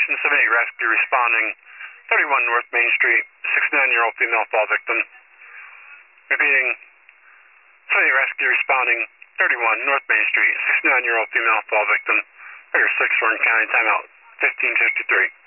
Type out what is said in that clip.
Station 78 rescue responding 31 North Main Street, 69-year-old female fall victim. Repeating, 78 rescue responding 31 North Main Street, 69-year-old female fall victim. Figure 6, Orange County, timeout 1553.